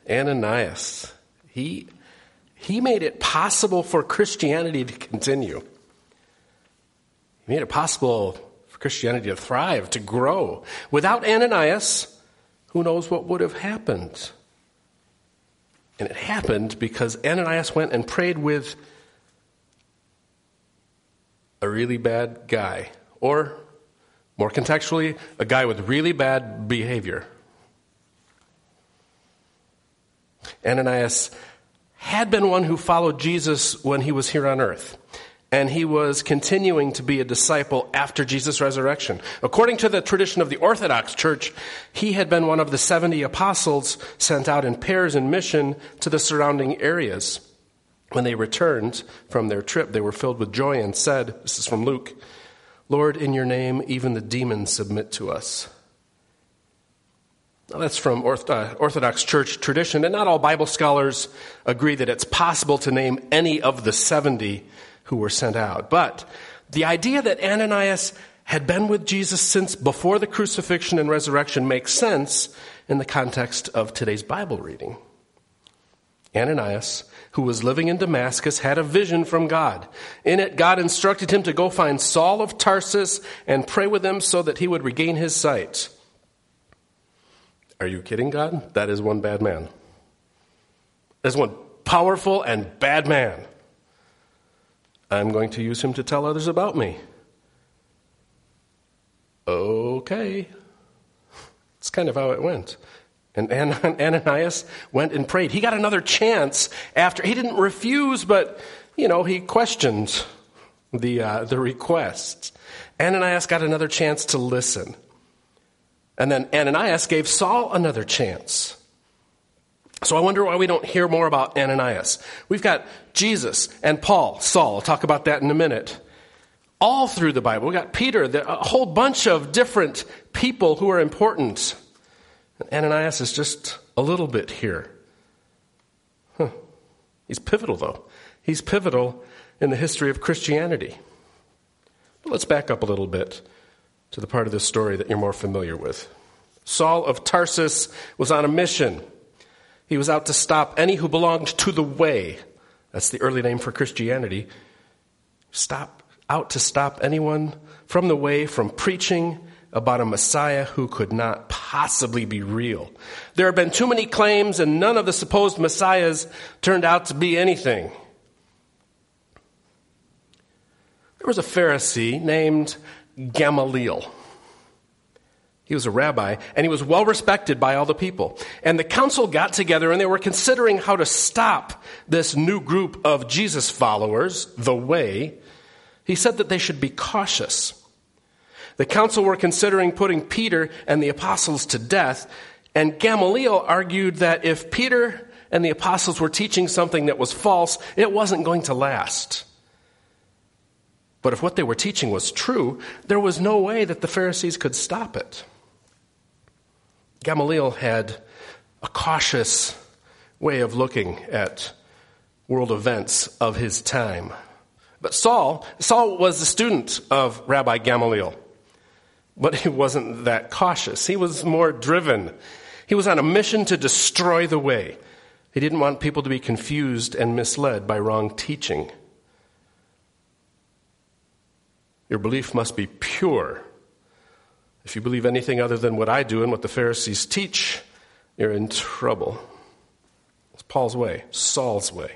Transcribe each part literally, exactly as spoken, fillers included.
Ananias, he, he made it possible for Christianity to continue. He made it possible for Christianity to thrive, to grow. Without Ananias, who knows what would have happened? And it happened because Ananias went and prayed with a really bad guy. Or, more contextually, a guy with really bad behavior. Ananias had been one who followed Jesus when he was here on earth. And he was continuing to be a disciple after Jesus' resurrection. According to the tradition of the Orthodox Church, he had been one of the seventy apostles sent out in pairs in mission to the surrounding areas. When they returned from their trip, they were filled with joy and said, this is from Luke, "Lord, in your name, even the demons submit to us." Now, that's from Orthodox Church tradition, and not all Bible scholars agree that it's possible to name any of the seventy who were sent out. But the idea that Ananias had been with Jesus since before the crucifixion and resurrection makes sense in the context of today's Bible reading. Ananias, who was living in Damascus, had a vision from God. In it, God instructed him to go find Saul of Tarsus and pray with him so that he would regain his sight. Are you kidding, God? That is one bad man. That is one powerful and bad man. I'm going to use him to tell others about me. Okay. That's kind of how it went. And Ananias went and prayed. He got another chance after. He didn't refuse, but, you know, he questioned the uh, the request. Ananias got another chance to listen. And then Ananias gave Saul another chance. So I wonder why we don't hear more about Ananias. We've got Jesus and Paul, Saul. I'll talk about that in a minute. All through the Bible. We've got Peter, a whole bunch of different people who are important. Ananias is just a little bit here. Huh. He's pivotal, though. He's pivotal in the history of Christianity. But let's back up a little bit to the part of this story that you're more familiar with. Saul of Tarsus was on a mission. He was out to stop any who belonged to the way. That's the early name for Christianity. Stop, out to stop anyone from the way from preaching about a Messiah who could not possibly be real. There have been too many claims, and none of the supposed Messiahs turned out to be anything. There was a Pharisee named Gamaliel. He was a rabbi, and he was well respected by all the people. And the council got together, and they were considering how to stop this new group of Jesus followers, the way. He said that they should be cautious. The council were considering putting Peter and the apostles to death, and Gamaliel argued that if Peter and the apostles were teaching something that was false, it wasn't going to last. But if what they were teaching was true, there was no way that the Pharisees could stop it. Gamaliel had a cautious way of looking at world events of his time. But Saul, Saul was a student of Rabbi Gamaliel. But he wasn't that cautious. He was more driven. He was on a mission to destroy the way. He didn't want people to be confused and misled by wrong teaching. Your belief must be pure. If you believe anything other than what I do and what the Pharisees teach, you're in trouble. It's Paul's way, Saul's way.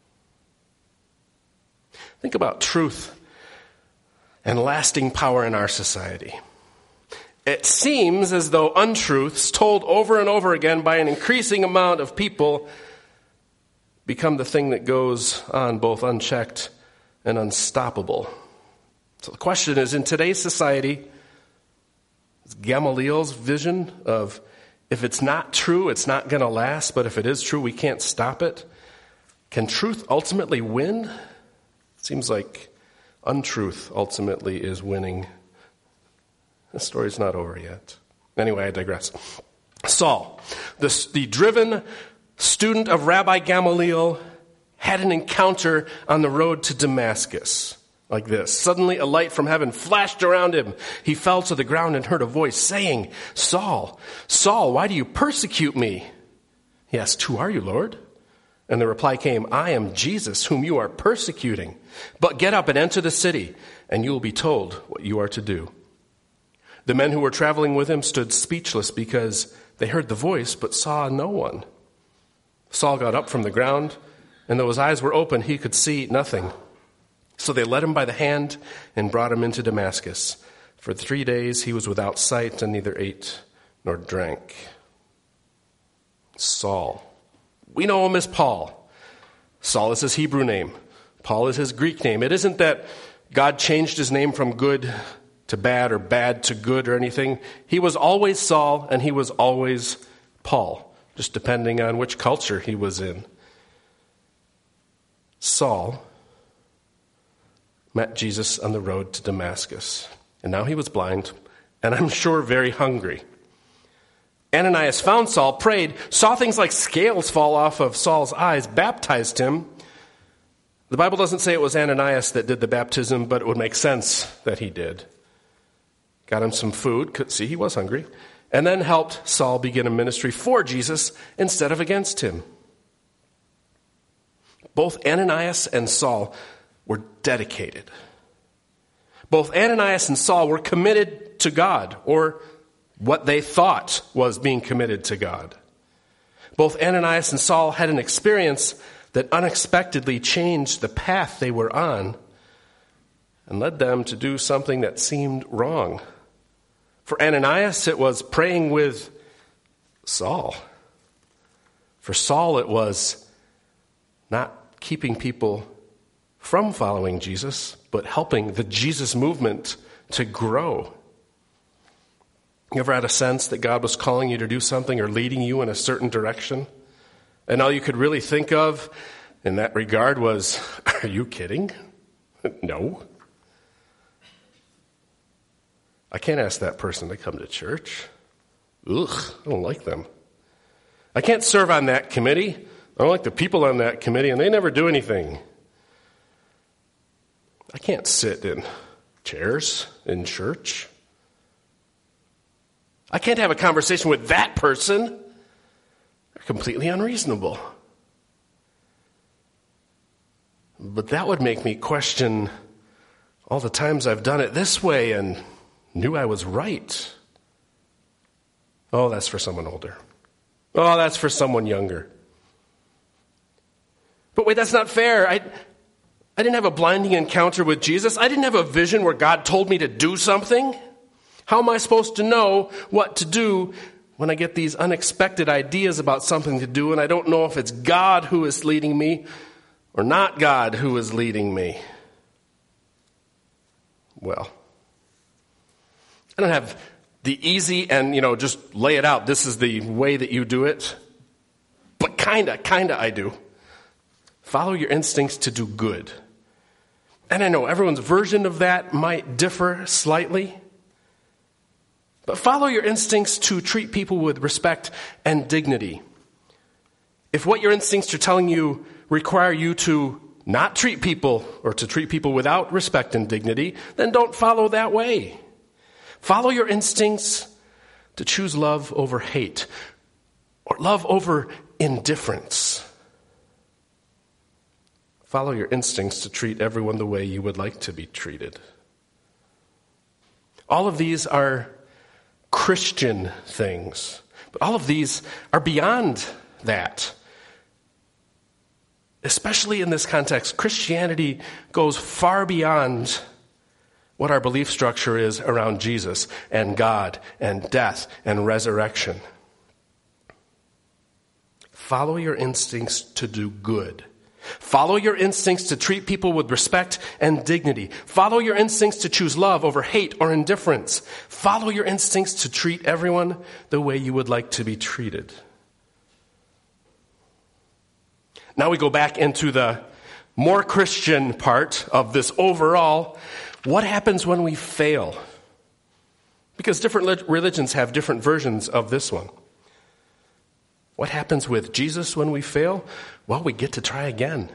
Think about truth and lasting power in our society. It seems as though untruths told over and over again by an increasing amount of people become the thing that goes on both unchecked and unstoppable. So the question is, in today's society, is Gamaliel's vision of if it's not true, it's not going to last, but if it is true, we can't stop it. Can truth ultimately win? It seems like untruth ultimately is winning. The story's not over yet. Anyway, I digress. Saul, the, the driven student of Rabbi Gamaliel, had an encounter on the road to Damascus. Like this. Suddenly a light from heaven flashed around him. He fell to the ground and heard a voice saying, "Saul, Saul, why do you persecute me?" He asked, "Who are you, Lord?" And the reply came, "I am Jesus, whom you are persecuting. But get up and enter the city, and you will be told what you are to do." The men who were traveling with him stood speechless because they heard the voice but saw no one. Saul got up from the ground, and though his eyes were open, he could see nothing. So they led him by the hand and brought him into Damascus. For three days he was without sight and neither ate nor drank. Saul. We know him as Paul. Saul is his Hebrew name. Paul is his Greek name. It isn't that God changed his name from good to bad or bad to good or anything. He was always Saul and he was always Paul, just depending on which culture he was in. Saul met Jesus on the road to Damascus, and now he was blind, and I'm sure very hungry. Ananias found Saul, prayed, saw things like scales fall off of Saul's eyes, baptized him. The Bible doesn't say it was Ananias that did the baptism, but it would make sense that he did. Got him some food, could see he was hungry, and then helped Saul begin a ministry for Jesus instead of against him. Both Ananias and Saul were dedicated. Both Ananias and Saul were committed to God, or what they thought was being committed to God. Both Ananias and Saul had an experience that unexpectedly changed the path they were on and led them to do something that seemed wrong. For Ananias, it was praying with Saul. For Saul, it was not keeping people from following Jesus, but helping the Jesus movement to grow. You ever had a sense that God was calling you to do something or leading you in a certain direction? And all you could really think of in that regard was, are you kidding? No. I can't ask that person to come to church. Ugh, I don't like them. I can't serve on that committee. I don't like the people on that committee, and they never do anything. I can't sit in chairs in church. I can't have a conversation with that person. They're completely unreasonable. But that would make me question all the times I've done it this way and knew I was right. Oh, that's for someone older. Oh, that's for someone younger. But wait, that's not fair. I, I didn't have a blinding encounter with Jesus. I didn't have a vision where God told me to do something. How am I supposed to know what to do when I get these unexpected ideas about something to do and I don't know if it's God who is leading me or not God who is leading me? Well, I don't have the easy and, you know, just lay it out. This is the way that you do it. But kinda, kinda I do. Follow your instincts to do good. And I know everyone's version of that might differ slightly. But follow your instincts to treat people with respect and dignity. If what your instincts are telling you require you to not treat people or to treat people without respect and dignity, then don't follow that way. Follow your instincts to choose love over hate or love over indifference. Follow your instincts to treat everyone the way you would like to be treated. All of these are Christian things, but all of these are beyond that. Especially in this context, Christianity goes far beyond what our belief structure is around Jesus and God and death and resurrection. Follow your instincts to do good. Follow your instincts to treat people with respect and dignity. Follow your instincts to choose love over hate or indifference. Follow your instincts to treat everyone the way you would like to be treated. Now we go back into the more Christian part of this overall. What happens when we fail? Because different religions have different versions of this one. What happens with Jesus when we fail? Well, we get to try again.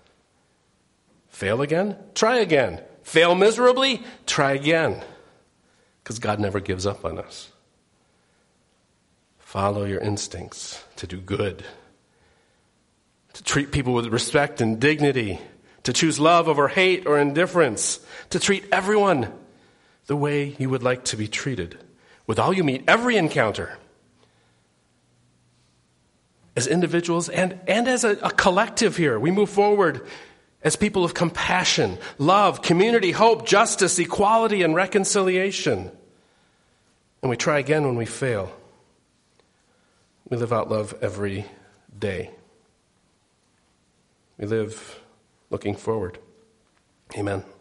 Fail again? Try again. Fail miserably? Try again. Because God never gives up on us. Follow your instincts to do good to treat people with respect and dignity, to choose love over hate or indifference, to treat everyone the way you would like to be treated, with all you meet, every encounter, as individuals and, and as a, a collective here. We move forward as people of compassion, love, community, hope, justice, equality, and reconciliation. And we try again when we fail. We live out love every day. We live looking forward. Amen.